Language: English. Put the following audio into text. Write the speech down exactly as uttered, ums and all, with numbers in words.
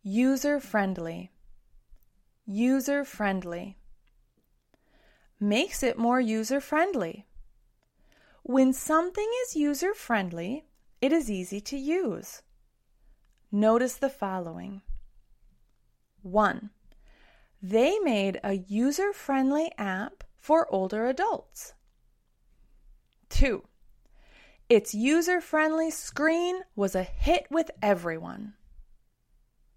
User-friendly. User-friendly. Makes it more user-friendly. When something is user-friendly, it is easy to use. Notice the following. one. They made a user-friendly app for older adults. two. Its user-friendly screen was a hit with everyone.